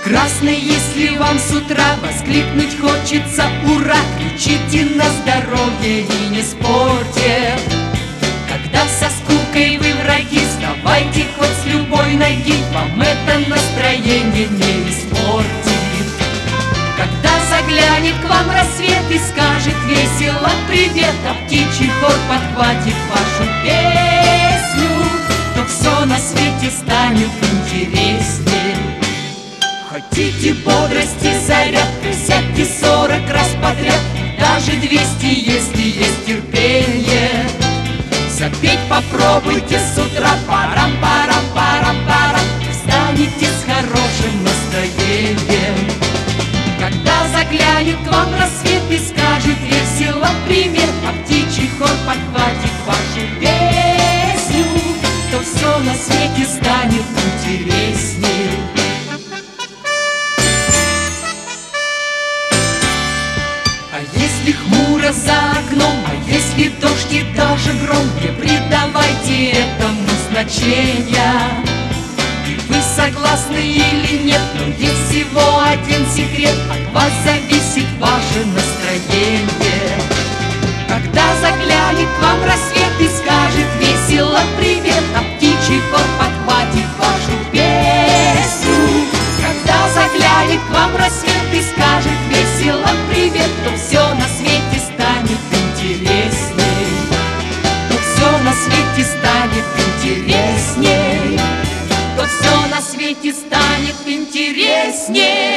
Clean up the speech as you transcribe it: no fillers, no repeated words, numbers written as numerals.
Красный, если вам с утра воскликнуть хочется «Ура!», кричите на здоровье и не спорьте. Когда со скукой вы враги, вставайте хоть с любой ноги, вам это настроение не испортит. Когда заглянет к вам рассвет и скажет весело привет, а птичий хор подхватит вашу песню, то все на свете станет интереснее. Хотите бодрости, зарядка, сядьте 40 раз подряд, даже 200, если есть терпение. Запеть попробуйте с утра, парам-парам-парам-парам, встанете с хорошим настроением. Когда заглянет к вам рассвет и скажет весело привет, а птичий хор подхватит вашу песню, то все на свете станет интереснее. А если хмуро за окном, а если дождь и даже гром, не придавайте этому значения. И вы согласны или нет, но есть всего один секрет: от вас зависит ваше настроение. Когда заглянет к вам рассвет и скажет весело привет, а птичий хор подхватит вашу песню. Когда заглянет к вам рассвет и скажет весело привет, то все на свете станет интересней. То все на свете станет интересней. То все на свете станет интересней.